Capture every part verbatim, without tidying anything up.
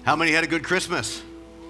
How many had a good Christmas?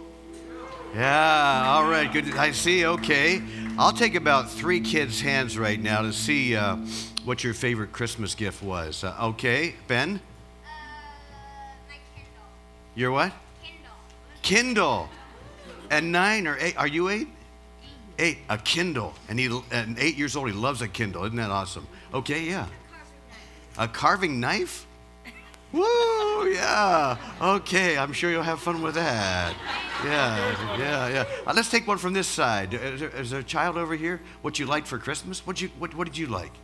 Yeah, all right, good. I see, okay. I'll take about three kids' hands right now to see uh, what your favorite Christmas gift was. Uh, okay, Ben? Uh, my Kindle. Your what? Kindle. Kindle. And nine or eight, are you eight? Eight, a Kindle. And he, and eight years old, he loves a Kindle. Isn't that awesome? Okay, yeah. A carving knife? Woo, yeah. Okay, I'm sure you'll have fun with that. Yeah, yeah, yeah. Uh, let's take one from this side. Is there, is there a child over here? What you liked for Christmas? What you what what did you like?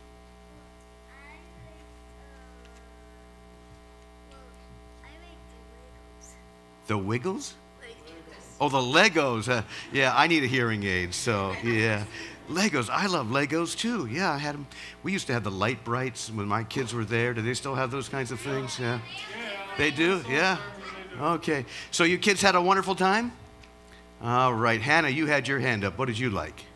I like The Wiggles? Legos. Oh, the Legos. Uh, yeah, I need a hearing aid, so yeah. Legos. I love Legos too. Yeah, I had them. We used to have the Light Brights when my kids were there. Do they still have those kinds of things? Yeah. They do? Yeah. Okay. So you kids had a wonderful time? All right. Hannah, you had your hand up. What did you like?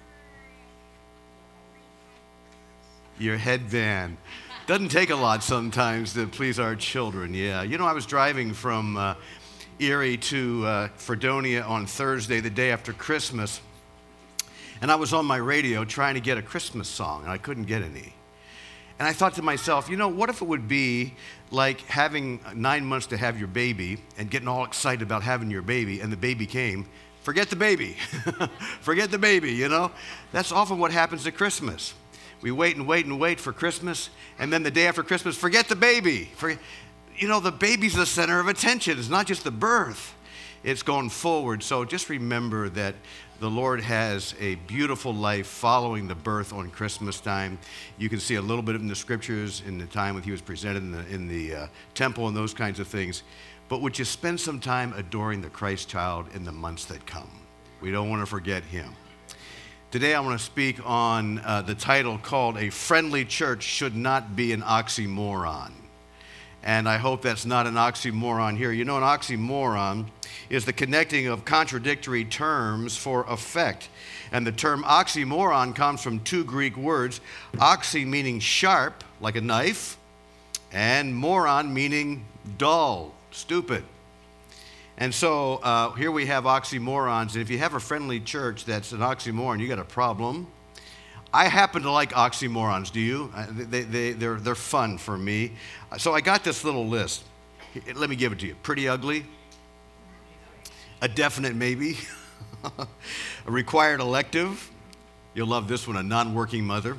Your headband. Doesn't take a lot sometimes to please our children. Yeah. You know, I was driving from uh, Erie to uh, Fredonia on Thursday, the day after Christmas. And I was on my radio trying to get a Christmas song, and I couldn't get any. And I thought to myself, you know, what if it would be like having nine months to have your baby and getting all excited about having your baby, and the baby came. Forget the baby. Forget the baby, you know? That's often what happens at Christmas. We wait and wait and wait for Christmas, and then the day after Christmas, forget the baby. Forget, you know, the baby's the center of attention. It's not just the birth. It's going forward. So just remember that the Lord has a beautiful life following the birth on Christmas time. You can see a little bit of it in the scriptures in the time when he was presented in the, in the uh, temple and those kinds of things. But would you spend some time adoring the Christ child in the months that come? We don't want to forget him. Today I want to speak on uh, the title called A Friendly Church Should Not Be an Oxymoron. And I hope that's not an oxymoron here. You know, an oxymoron is the connecting of contradictory terms for effect. And the term oxymoron comes from two Greek words, oxy meaning sharp, like a knife, and moron meaning dull, stupid. And so uh, here we have oxymorons. And if you have a friendly church that's an oxymoron, you got a problem. I happen to like oxymorons, do you? They, they, they're, they're fun for me. So I got this little list. Let me give it to you. Pretty ugly. A definite maybe. A required elective. You'll love this one, a non-working mother.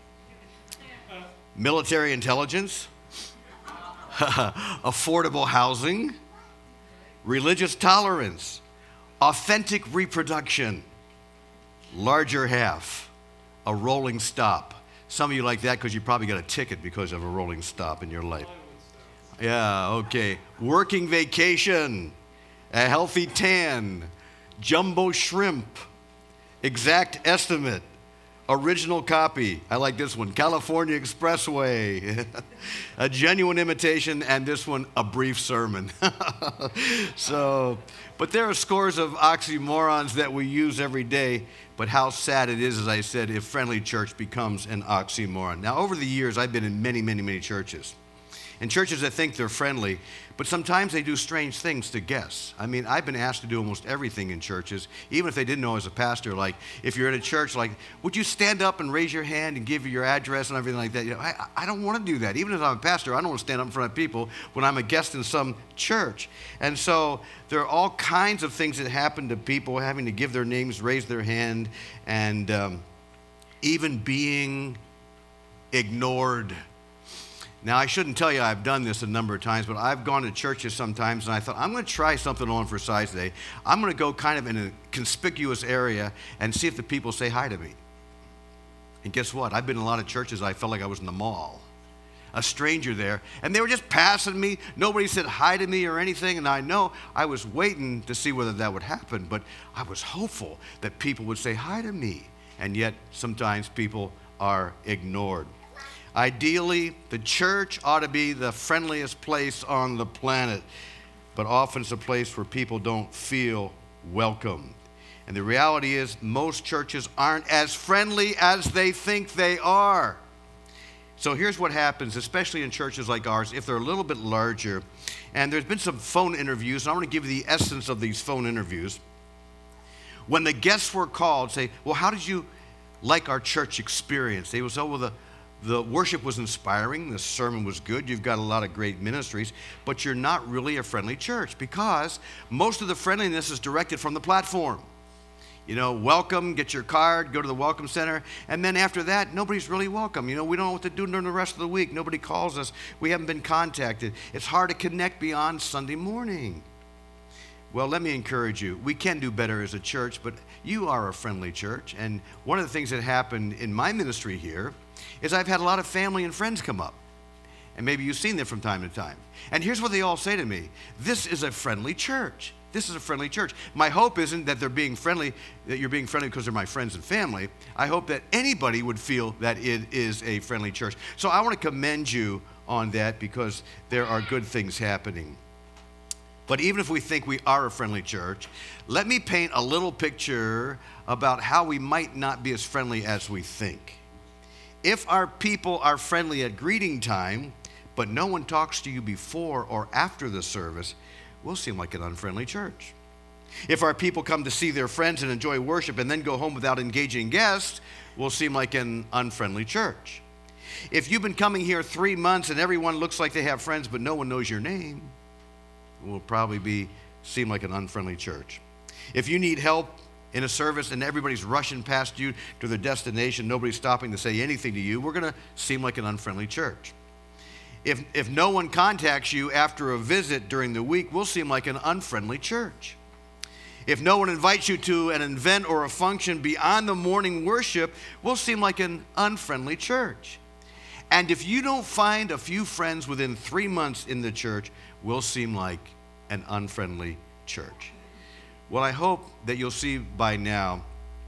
Military intelligence. Affordable housing. Religious tolerance. Authentic reproduction. Larger half. A rolling stop. Some of you like that because you probably got a ticket because of a rolling stop in your life. Yeah, okay. Working vacation, a healthy tan, jumbo shrimp, exact estimate, original copy. I like this one, California Expressway, a genuine imitation, and this one, a brief sermon. So, but there are scores of oxymorons that we use every day. But how sad it is, as I said, if friendly church becomes an oxymoron. Now, over the years, I've been in many, many, many churches. And churches that think they're friendly, but sometimes they do strange things to guests. I mean, I've been asked to do almost everything in churches, even if they didn't know I was a pastor. Like, if you're in a church, like, would you stand up and raise your hand and give your address and everything like that? You know, I, I don't want to do that. Even if I'm a pastor, I don't want to stand up in front of people when I'm a guest in some church. And so there are all kinds of things that happen to people having to give their names, raise their hand, and um, even being ignored. Now, I shouldn't tell you I've done this a number of times, but I've gone to churches sometimes, and I thought, I'm going to try something on for size today. I'm going to go kind of in a conspicuous area and see if the people say hi to me. And guess what? I've been in a lot of churches, I felt like I was in the mall. A stranger there, and they were just passing me. Nobody said hi to me or anything, and I know I was waiting to see whether that would happen, but I was hopeful that people would say hi to me, and yet sometimes people are ignored. Ideally, the church ought to be the friendliest place on the planet, but often it's a place where people don't feel welcome. And the reality is most churches aren't as friendly as they think they are. So here's what happens, especially in churches like ours, if they're a little bit larger. And there's been some phone interviews, and I want to give you the essence of these phone interviews. When the guests were called, say, well, how did you like our church experience? They would say, well, the, the worship was inspiring, the sermon was good, you've got a lot of great ministries, but you're not really a friendly church because most of the friendliness is directed from the platform. You know, welcome, get your card, go to the welcome center, and then after that, nobody's really welcome. You know, we don't know what to do during the rest of the week. Nobody calls us. We haven't been contacted. It's hard to connect beyond Sunday morning. Well, let me encourage you. We can do better as a church, but you are a friendly church. And one of the things that happened in my ministry here is I've had a lot of family and friends come up. And maybe you've seen them from time to time. And here's what they all say to me. This is a friendly church. This is a friendly church. My hope isn't that they're being friendly, that you're being friendly because they're my friends and family. I hope that anybody would feel that it is a friendly church. So I want to commend you on that because there are good things happening. But even if we think we are a friendly church, let me paint a little picture about how we might not be as friendly as we think. If our people are friendly at greeting time, but no one talks to you before or after the service, we'll seem like an unfriendly church. If our people come to see their friends and enjoy worship and then go home without engaging guests, we'll seem like an unfriendly church. If you've been coming here three months and everyone looks like they have friends but no one knows your name, we'll probably be seem like an unfriendly church. If you need help in a service and everybody's rushing past you to their destination, nobody's stopping to say anything to you, we're going to seem like an unfriendly church. If, if no one contacts you after a visit during the week, we'll seem like an unfriendly church. If no one invites you to an event or a function beyond the morning worship, we'll seem like an unfriendly church. And if you don't find a few friends within three months in the church, we'll seem like an unfriendly church. Well, I hope that you'll see by now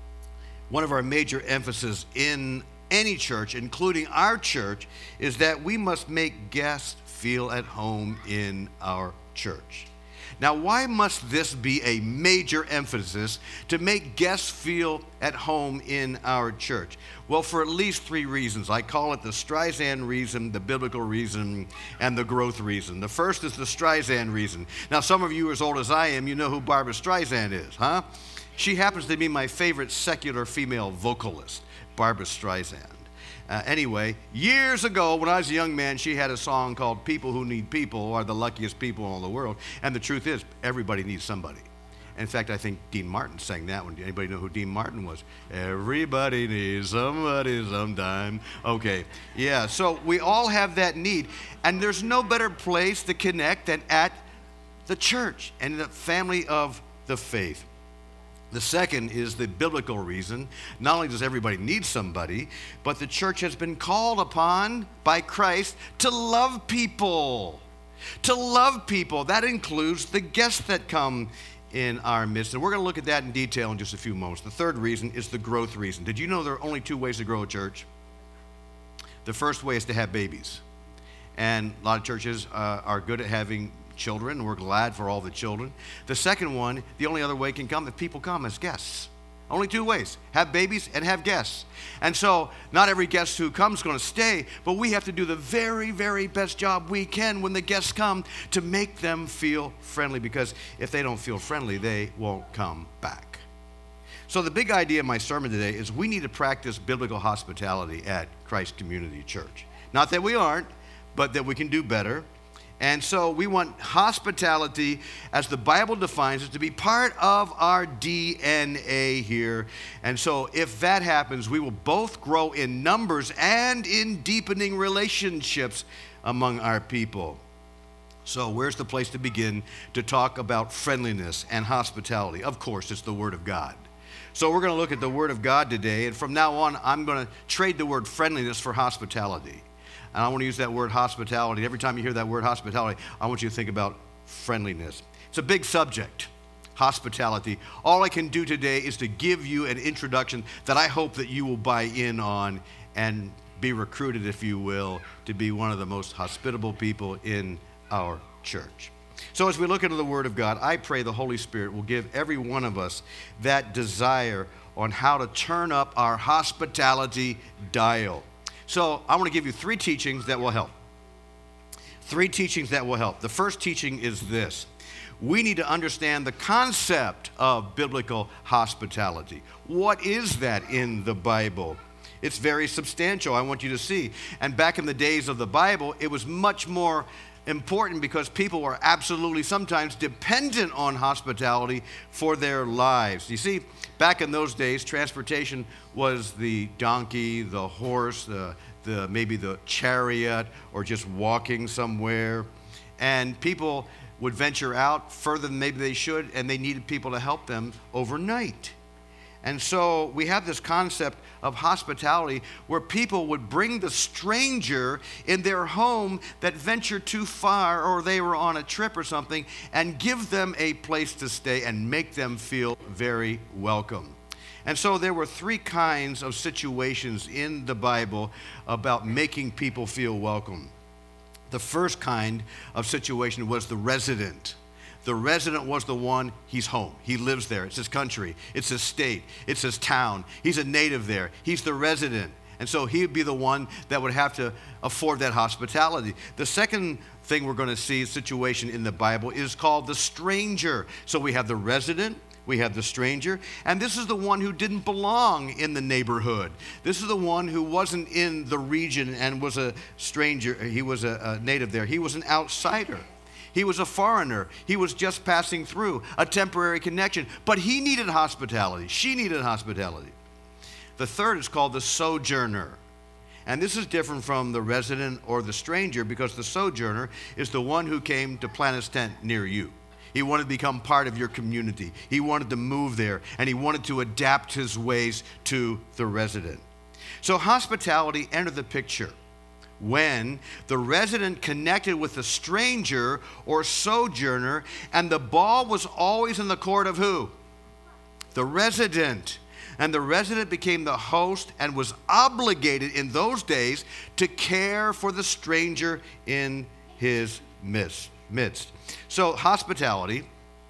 one of our major emphasis in any church, including our church, is that we must make guests feel at home in our church. Now, why must this be a major emphasis to make guests feel at home in our church? Well, for at least three reasons. I call it the Streisand reason, the biblical reason, and the growth reason. The first is the Streisand reason. Now, some of you as old as I am, you know who Barbra Streisand is, huh? She happens to be my favorite secular female vocalist, Barbra Streisand. Uh, anyway, years ago when I was a young man, she had a song called People Who Need People Are the Luckiest People in all the World. And the truth is, everybody needs somebody. In fact, I think Dean Martin sang that one. Anybody know who Dean Martin was? Everybody needs somebody sometime. Okay, yeah, so we all have that need. And there's no better place to connect than at the church and the family of the faith. The second is the biblical reason. Not only does everybody need somebody, but the church has been called upon by Christ to love people. To love people. That includes the guests that come in our midst. And we're going to look at that in detail in just a few moments. The third reason is the growth reason. Did you know there are only two ways to grow a church? The first way is to have babies. And a lot of churches uh, are good at having children. We're glad for all the children. The second one, the only other way can come if people come as guests. Only two ways, have babies and have guests. And so not every guest who comes is going to stay, but we have to do the very, very best job we can when the guests come to make them feel friendly, because if they don't feel friendly, they won't come back. So the big idea of my sermon today is we need to practice biblical hospitality at Christ Community Church. Not that we aren't, but that we can do better. And so we want hospitality, as the Bible defines it, to be part of our D N A here. And so if that happens, we will both grow in numbers and in deepening relationships among our people. So where's the place to begin to talk about friendliness and hospitality? Of course, it's the Word of God. So we're going to look at the Word of God today. And from now on, I'm going to trade the word friendliness for hospitality. And I want to use that word hospitality. Every time you hear that word hospitality, I want you to think about friendliness. It's a big subject, hospitality. All I can do today is to give you an introduction that I hope that you will buy in on and be recruited, if you will, to be one of the most hospitable people in our church. So as we look into the Word of God, I pray the Holy Spirit will give every one of us that desire on how to turn up our hospitality dial. So I want to give you three teachings that will help. Three teachings that will help. The first teaching is this. We need to understand the concept of biblical hospitality. What is that in the Bible? It's very substantial, I want you to see. And back in the days of the Bible, it was much more important because people were absolutely sometimes dependent on hospitality for their lives. You see, back in those days, transportation was the donkey, the horse, the, the maybe the chariot, or just walking somewhere. And people would venture out further than maybe they should, and they needed people to help them overnight. And so we have this concept of hospitality where people would bring the stranger in their home that ventured too far, or they were on a trip or something, and give them a place to stay and make them feel very welcome. And so there were three kinds of situations in the Bible about making people feel welcome. The first kind of situation was the resident. The resident was the one, he's home. He lives there. It's his country. It's his state. It's his town. He's a native there. He's the resident. And so he would be the one that would have to afford that hospitality. The second thing we're going to see, situation in the Bible, is called the stranger. So we have the resident, we have the stranger, and this is the one who didn't belong in the neighborhood. This is the one who wasn't in the region and was a stranger. He was a, a native there. He was an outsider. He was a foreigner. He was just passing through, a temporary connection. But he needed hospitality. She needed hospitality. The third is called the sojourner. And this is different from the resident or the stranger, because the sojourner is the one who came to plant his tent near you. He wanted to become part of your community. He wanted to move there, and he wanted to adapt his ways to the resident. So hospitality entered the picture when the resident connected with the stranger or sojourner, and the ball was always in the court of who? The resident. And the resident became the host and was obligated in those days to care for the stranger in his midst. So hospitality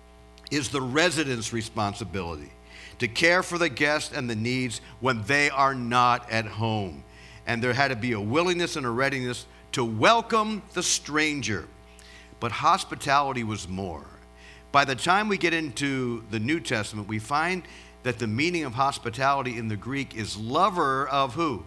is the resident's responsibility to care for the guest and the needs when they are not at home. And there had to be a willingness and a readiness to welcome the stranger. But hospitality was more. By the time we get into the New Testament, we find that the meaning of hospitality in the Greek is lover of who?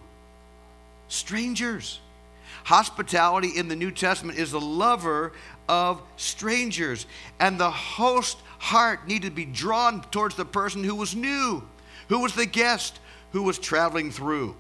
Strangers. Hospitality in the New Testament is the lover of strangers. And the host heart needed to be drawn towards the person who was new, who was the guest, who was traveling through.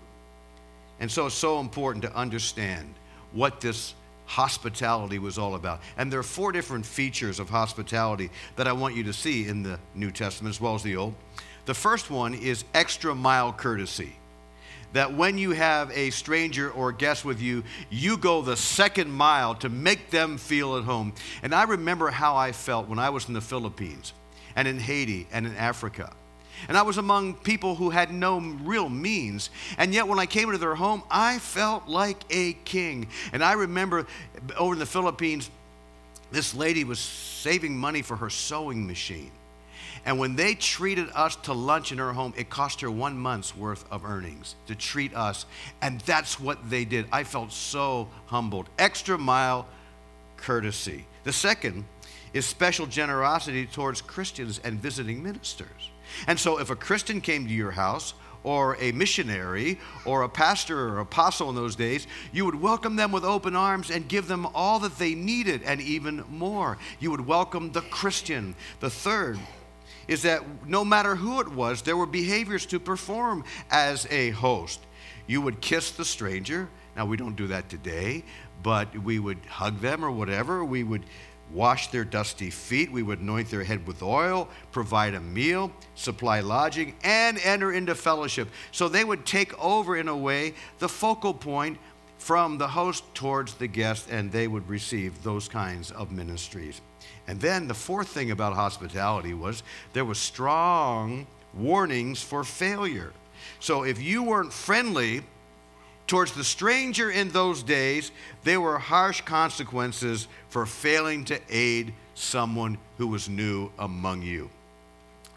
And so it's so important to understand what this hospitality was all about. And there are four different features of hospitality that I want you to see in the New Testament as well as the Old. The first one is extra mile courtesy. That when you have a stranger or guest with you, you go the second mile to make them feel at home. And I remember how I felt when I was in the Philippines and in Haiti and in Africa. And I was among people who had no real means. And yet when I came into their home, I felt like a king. And I remember over in the Philippines, this lady was saving money for her sewing machine. And when they treated us to lunch in her home, it cost her one month's worth of earnings to treat us. And that's what they did. I felt so humbled. Extra mile courtesy. The second is special generosity towards Christians and visiting ministers. And so if a Christian came to your house, or a missionary, or a pastor or apostle in those days, you would welcome them with open arms and give them all that they needed and even more. You would welcome the Christian. The third is that no matter who it was, there were behaviors to perform as a host. You would kiss the stranger. Now, we don't do that today, but we would hug them or whatever. We would wash their dusty feet. We would anoint their head with oil, provide a meal, supply lodging, and enter into fellowship. So they would take over, in a way, the focal point from the host towards the guest, and they would receive those kinds of ministries. And then the fourth thing about hospitality was there was strong warnings for failure. So if you weren't friendly towards the stranger in those days, there were harsh consequences for failing to aid someone who was new among you.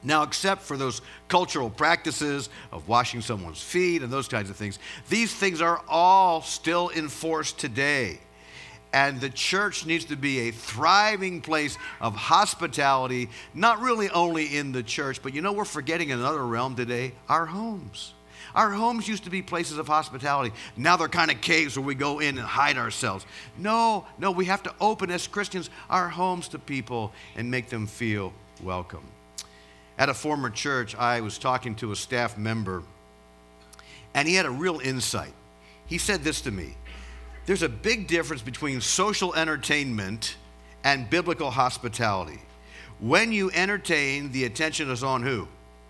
Now, except for those cultural practices of washing someone's feet and those kinds of things, these things are all still in force today. And the church needs to be a thriving place of hospitality, not really only in the church, but you know, we're forgetting another realm today, our homes. Our homes used to be places of hospitality. Now they're kind of caves where we go in and hide ourselves. No, no, we have to open as Christians our homes to people and make them feel welcome. At a former church, I was talking to a staff member, and he had a real insight. He said this to me: there's a big difference between social entertainment and biblical hospitality. When you entertain, the attention is on who?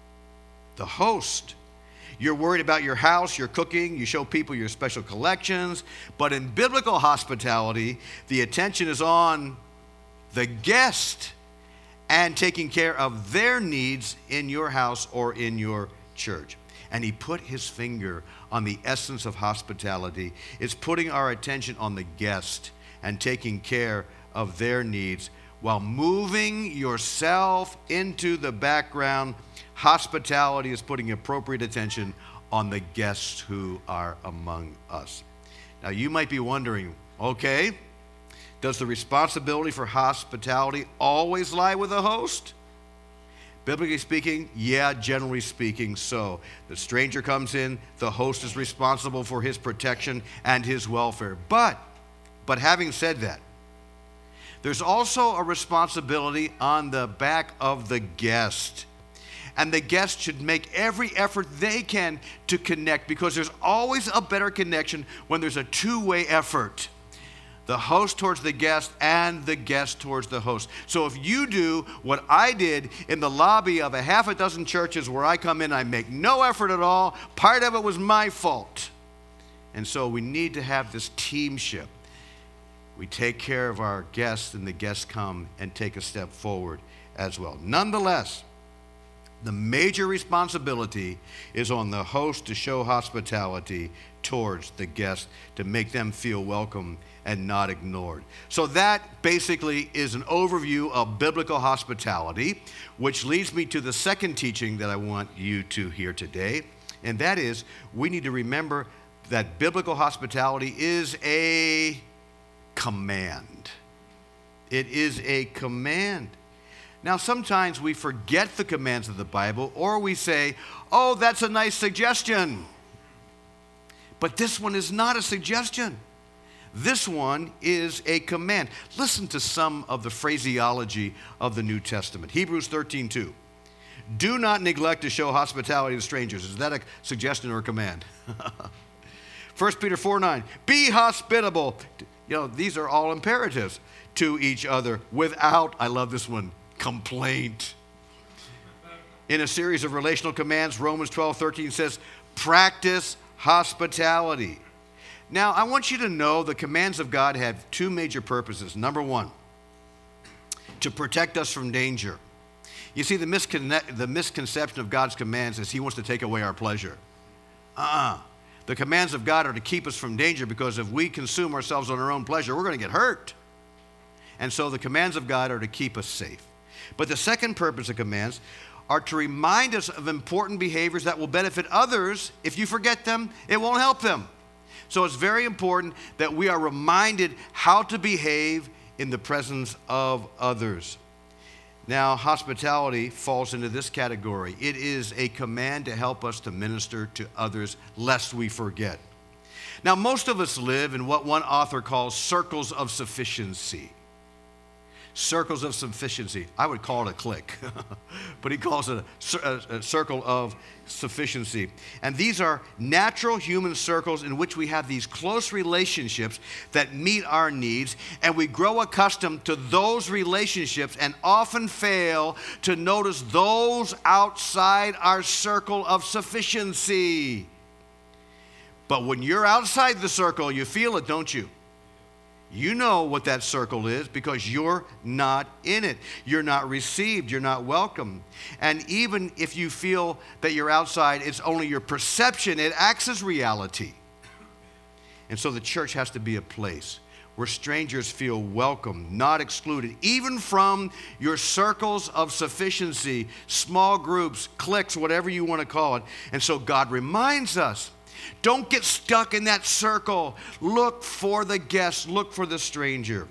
The host. You're worried about your house, your cooking, you show people your special collections. But in biblical hospitality, the attention is on the guest and taking care of their needs in your house or in your church. And he put his finger on the essence of hospitality. It's putting our attention on the guest and taking care of their needs while moving yourself into the background. Hospitality is putting appropriate attention on the guests who are among us. Now, you might be wondering, okay, does the responsibility for hospitality always lie with the host? Biblically speaking, yeah, generally speaking, so. The stranger comes in, the host is responsible for his protection and his welfare. But, but having said that, there's also a responsibility on the back of the guest. And the guest should make every effort they can to connect, because there's always a better connection when there's a two-way effort. The host towards the guest and the guest towards the host. So if you do what I did in the lobby of a half a dozen churches where I come in, I make no effort at all, part of it was my fault. And so we need to have this teamship. We take care of our guests, and the guests come and take a step forward as well. Nonetheless, the major responsibility is on the host to show hospitality towards the guest, to make them feel welcome and not ignored. So that basically is an overview of biblical hospitality, which leads me to the second teaching that I want you to hear today, and that is we need to remember that biblical hospitality is a command. It is a command. Now, sometimes we forget the commands of the Bible, or we say, oh, that's a nice suggestion. But this one is not a suggestion. This one is a command. Listen to some of the phraseology of the New Testament. Hebrews thirteen two. Do not neglect to show hospitality to strangers. Is that a suggestion or a command? First Peter four nine. Be hospitable. You know, these are all imperatives to each other without, I love this one, complaint. In a series of relational commands, Romans twelve thirteen says, practice hospitality. Now, I want you to know the commands of God have two major purposes. Number one, to protect us from danger. You see, the, miscon- the misconception of God's commands is he wants to take away our pleasure. Uh-uh. The commands of God are to keep us from danger, because if we consume ourselves on our own pleasure, we're going to get hurt. And so the commands of God are to keep us safe. But the second purpose of commands are to remind us of important behaviors that will benefit others. If you forget them, it won't help them. So it's very important that we are reminded how to behave in the presence of others. Now, hospitality falls into this category. It is a command to help us to minister to others lest we forget. Now, most of us live in what one author calls circles of sufficiency. Circles of sufficiency. I would call it a clique, but he calls it a, a, a circle of sufficiency. And these are natural human circles in which we have these close relationships that meet our needs, and we grow accustomed to those relationships and often fail to notice those outside our circle of sufficiency. But when you're outside the circle, you feel it, don't you? You know what that circle is because you're not in it. You're not received. You're not welcome. And even if you feel that you're outside, it's only your perception. It acts as reality. And so the church has to be a place where strangers feel welcome, not excluded, even from your circles of sufficiency, small groups, cliques, whatever you want to call it. And so God reminds us, don't get stuck in that circle. Look for the guest, look for the stranger.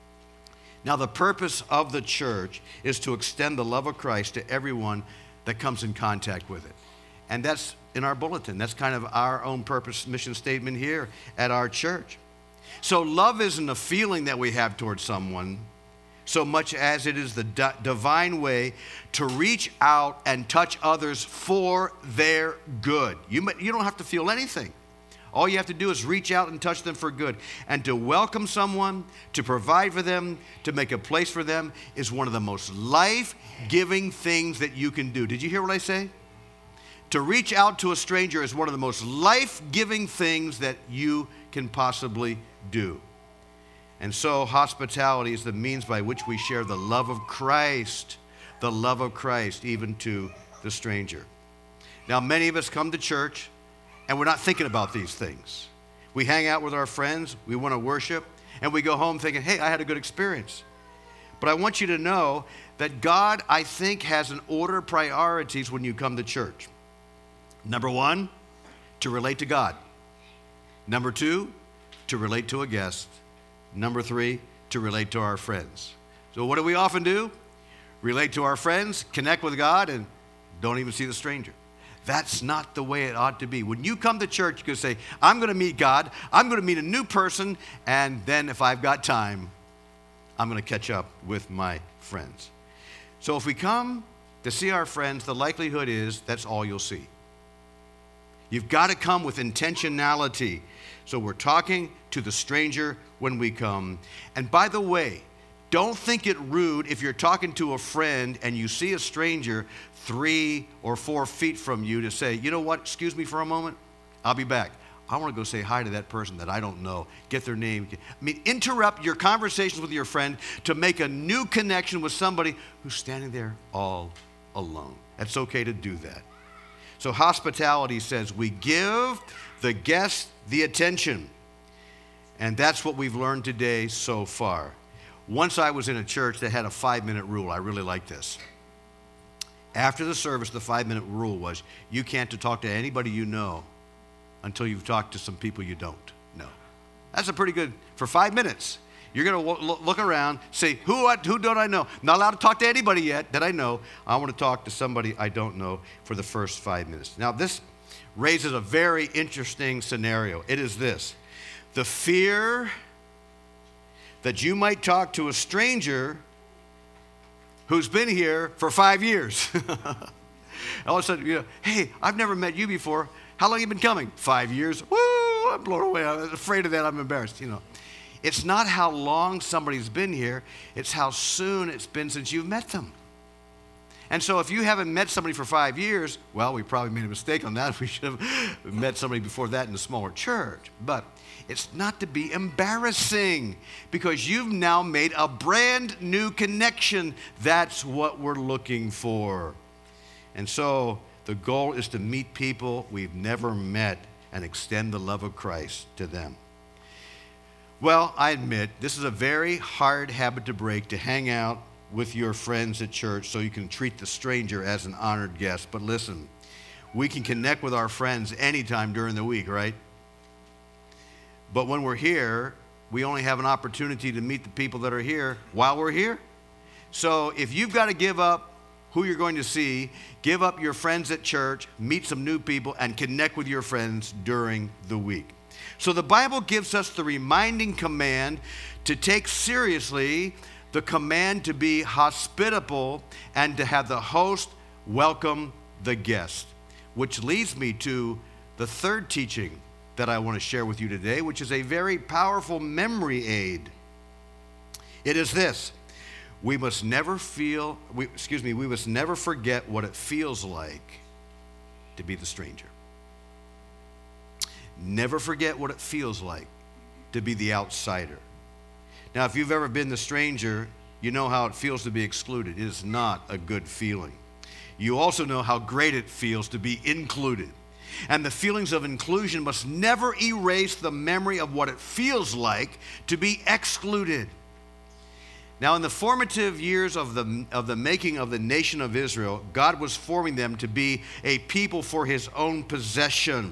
Now, the purpose of the church is to extend the love of Christ to everyone that comes in contact with it. And that's in our bulletin. That's kind of our own purpose mission statement here at our church. So love isn't a feeling that we have towards someone so much as it is the di- divine way to reach out and touch others for their good. You, may, you don't have to feel anything. All you have to do is reach out and touch them for good. And to welcome someone, to provide for them, to make a place for them is one of the most life-giving things that you can do. Did you hear what I say? To reach out to a stranger is one of the most life-giving things that you can possibly do. And so hospitality is the means by which we share the love of Christ, the love of Christ even to the stranger. Now, many of us come to church and we're not thinking about these things. We hang out with our friends, we want to worship, and we go home thinking, hey, I had a good experience. But I want you to know that God, I think, has an order of priorities when you come to church. Number one, to relate to God. Number two, to relate to a guest. Number three, to relate to our friends. So what do we often do? Relate to our friends, connect with God, and don't even see the stranger. That's not the way it ought to be. When you come to church, you can say, I'm going to meet God, I'm going to meet a new person, and then if I've got time, I'm going to catch up with my friends. So if we come to see our friends, the likelihood is that's all you'll see. You've got to come with intentionality. So we're talking to the stranger when we come. And by the way, don't think it rude if you're talking to a friend and you see a stranger three or four feet from you to say, you know what, excuse me for a moment, I'll be back. I want to go say hi to that person that I don't know, get their name. I mean, interrupt your conversations with your friend to make a new connection with somebody who's standing there all alone. It's okay to do that. So hospitality says we give the guest the attention. And that's what we've learned today so far. Once I was in a church that had a five-minute rule. I really like this. After the service, the five-minute rule was you can't talk to anybody you know until you've talked to some people you don't know. That's a pretty good, for five minutes. You're going to w- look around, say, who, who don't I know? Not allowed to talk to anybody yet that I know. I want to talk to somebody I don't know for the first five minutes. Now, this raises a very interesting scenario. It is this. The fear that you might talk to a stranger who's been here for five years. All of a sudden, you know, hey, I've never met you before. How long have you been coming? Five years. Woo, I'm blown away. I'm afraid of that. I'm embarrassed, you know. It's not how long somebody's been here. It's how soon it's been since you've met them. And so if you haven't met somebody for five years, well, we probably made a mistake on that. We should have met somebody before that in a smaller church. But it's not to be embarrassing because you've now made a brand new connection. That's what we're looking for. And so the goal is to meet people we've never met and extend the love of Christ to them. Well, I admit this is a very hard habit to break, to hang out with your friends at church so you can treat the stranger as an honored guest. But listen, we can connect with our friends anytime during the week, right? But when we're here, we only have an opportunity to meet the people that are here while we're here. So if you've got to give up who you're going to see, give up your friends at church, meet some new people, and connect with your friends during the week. So the Bible gives us the reminding command to take seriously the command to be hospitable and to have the host welcome the guest, which leads me to the third teaching that I want to share with you today, which is a very powerful memory aid. It is this: we must never feel, we, excuse me, we must never forget what it feels like to be the stranger. Never forget what it feels like to be the outsider. Now, if you've ever been the stranger, you know how it feels to be excluded. It is not a good feeling. You also know how great it feels to be included. And the feelings of inclusion must never erase the memory of what it feels like to be excluded. Now, in the formative years of the, of the making of the nation of Israel, God was forming them to be a people for his own possession.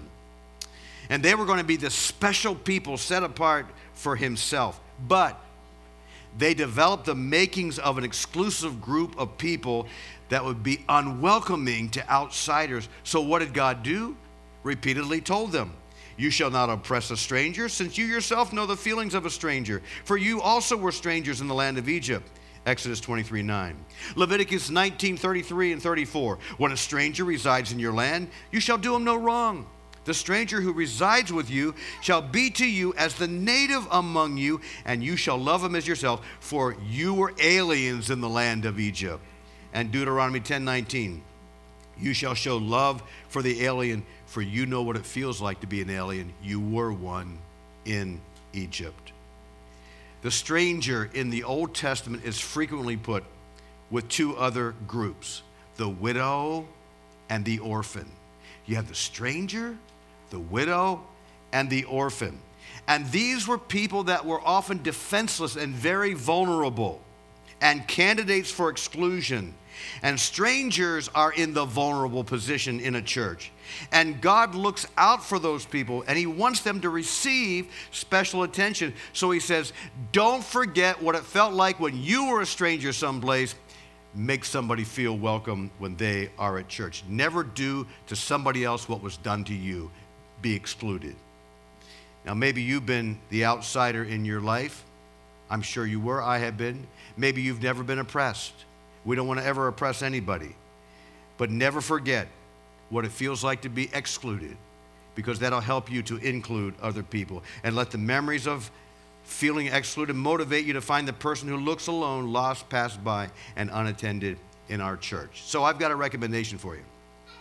And they were going to be the special people set apart for himself. But they developed the makings of an exclusive group of people that would be unwelcoming to outsiders. So what did God do? Repeatedly told them, "You shall not oppress a stranger, since you yourself know the feelings of a stranger. For you also were strangers in the land of Egypt." Exodus twenty-three nine. Leviticus nineteen thirty-three and thirty-four. "When a stranger resides in your land, you shall do him no wrong. The stranger who resides with you shall be to you as the native among you, and you shall love him as yourself, for you were aliens in the land of Egypt." And Deuteronomy ten nineteen. "You shall show love for the alien, for you know what it feels like to be an alien. You were one in Egypt." The stranger in the Old Testament is frequently put with two other groups, the widow and the orphan. You have the stranger, the widow, and the orphan. And these were people that were often defenseless and very vulnerable and candidates for exclusion. And strangers are in the vulnerable position in a church. And God looks out for those people, and he wants them to receive special attention. So he says, don't forget what it felt like when you were a stranger someplace. Make somebody feel welcome when they are at church. Never do to somebody else what was done to you. Be excluded. Now, maybe you've been the outsider in your life. I'm sure you were. I have been. Maybe you've never been oppressed. We don't want to ever oppress anybody. But never forget what it feels like to be excluded, because that'll help you to include other people. And let the memories of feeling excluded motivate you to find the person who looks alone, lost, passed by, and unattended in our church. So I've got a recommendation for you.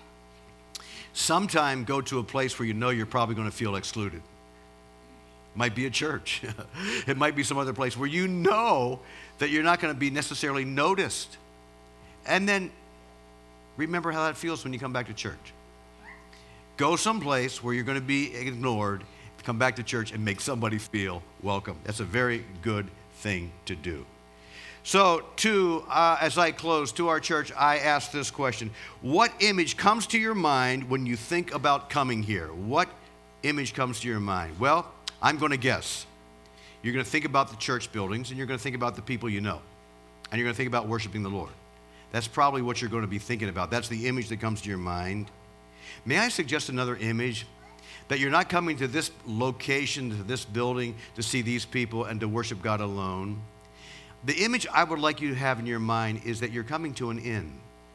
Sometime go to a place where you know you're probably going to feel excluded. Might be a church. It might be some other place where you know that you're not going to be necessarily noticed. And then remember how that feels when you come back to church. Go someplace where you're going to be ignored, come back to church and make somebody feel welcome. That's a very good thing to do. So to, uh, as I close, to our church, I ask this question. What image comes to your mind when you think about coming here? What image comes to your mind? Well, I'm going to guess. You're going to think about the church buildings, and you're going to think about the people you know. And you're going to think about worshiping the Lord. That's probably what you're going to be thinking about. That's the image that comes to your mind. May I suggest another image? That you're not coming to this location, to this building, to see these people and to worship God alone. The image I would like you to have in your mind is that you're coming to an inn.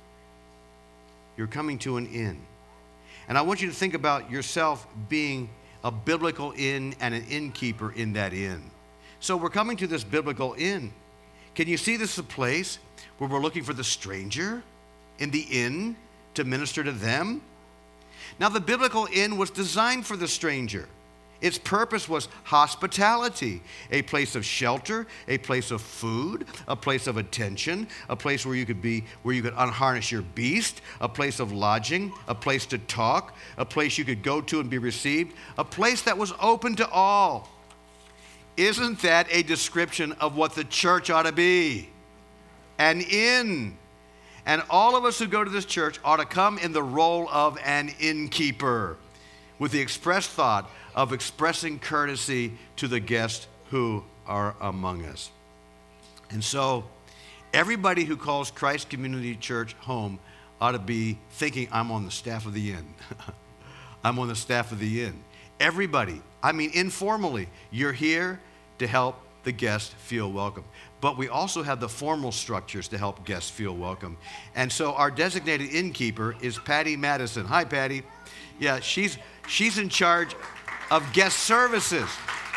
You're coming to an inn. And I want you to think about yourself being a biblical inn and an innkeeper in that inn. So we're coming to this biblical inn. Can you see this is a place where we're looking for the stranger in the inn to minister to them? Now, the biblical inn was designed for the stranger. Its purpose was hospitality, a place of shelter, a place of food, a place of attention, a place where you could be, where you could unharness your beast, a place of lodging, a place to talk, a place you could go to and be received, a place that was open to all. Isn't that a description of what the church ought to be? An inn. And all of us who go to this church ought to come in the role of an innkeeper with the express thought of expressing courtesy to the guests who are among us. And so everybody who calls Christ Community Church home ought to be thinking, I'm on the staff of the inn. I'm on the staff of the inn. Everybody, I mean informally, you're here to help the guests feel welcome. But we also have the formal structures to help guests feel welcome. And so our designated innkeeper is Patty Madison. Hi, Patty. Yeah, she's she's in charge of guest services.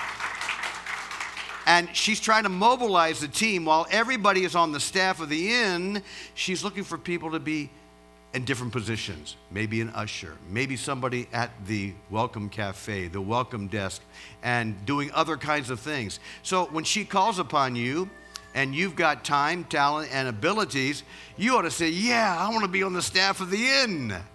And she's trying to mobilize the team. While everybody is on the staff of the inn, she's looking for people to be in different positions. Maybe an usher, maybe somebody at the welcome cafe, the welcome desk, and doing other kinds of things. So when she calls upon you, and you've got time, talent, and abilities, you ought to say, yeah, I want to be on the staff of the inn.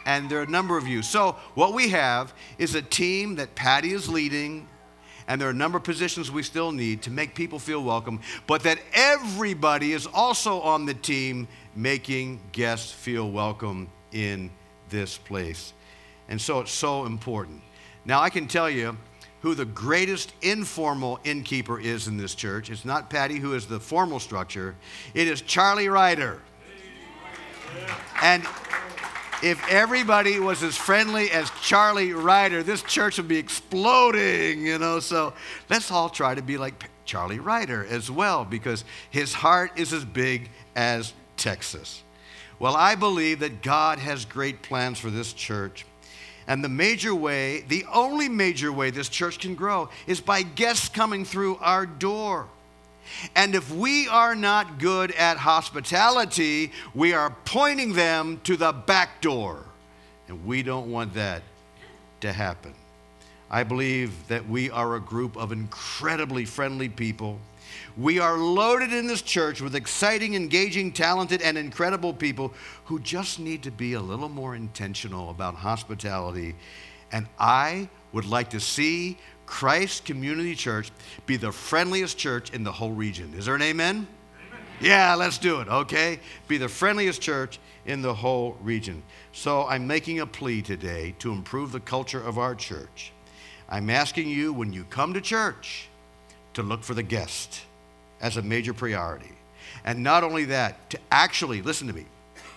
And there are a number of you. So what we have is a team that Patty is leading, and there are a number of positions we still need to make people feel welcome, but that everybody is also on the team making guests feel welcome in this place. And so it's so important. Now I can tell you who the greatest informal innkeeper is in this church. It's not Patty, who is the formal structure. It is Charlie Ryder. And if everybody was as friendly as Charlie Ryder, this church would be exploding, you know. So let's all try to be like Charlie Ryder as well, because his heart is as big as Texas. Well, I believe that God has great plans for this church. And the major way, the only major way this church can grow is by guests coming through our door. And if we are not good at hospitality, we are pointing them to the back door. And we don't want that to happen. I believe that we are a group of incredibly friendly people. We are loaded in this church with exciting, engaging, talented, and incredible people who just need to be a little more intentional about hospitality. And I would like to see Christ Community Church be the friendliest church in the whole region. Is there an amen? Amen. Yeah, let's do it, okay? Be the friendliest church in the whole region. So I'm making a plea today to improve the culture of our church. I'm asking you, when you come to church, to look for the guest as a major priority. And not only that, to actually, listen to me,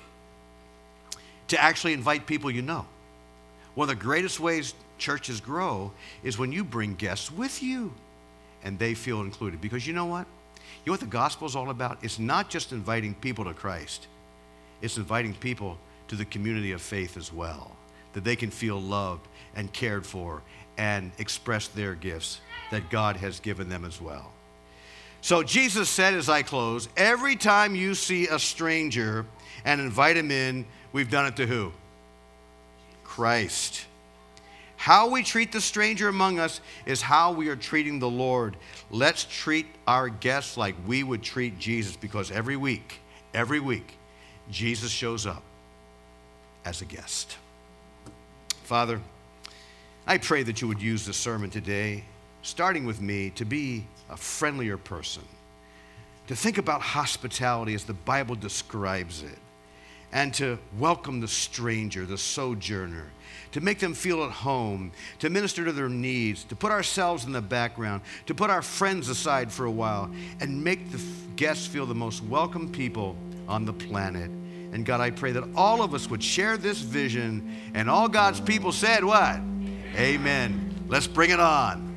to actually invite people you know. One of the greatest ways churches grow is when you bring guests with you and they feel included. Because you know what? You know what the gospel is all about? It's not just inviting people to Christ. It's inviting people to the community of faith as well, that they can feel loved and cared for and express their gifts that God has given them as well. So Jesus said, as I close, every time you see a stranger and invite him in, we've done it to who? Christ. How we treat the stranger among us is how we are treating the Lord. Let's treat our guests like we would treat Jesus, because every week, every week, Jesus shows up as a guest. Father, I pray that you would use the sermon today, starting with me, to be a friendlier person, to think about hospitality as the Bible describes it, and to welcome the stranger, the sojourner, to make them feel at home, to minister to their needs, to put ourselves in the background, to put our friends aside for a while, and make the guests feel the most welcome people on the planet. And God, I pray that all of us would share this vision, and all God's people said what? Amen. Let's bring it on.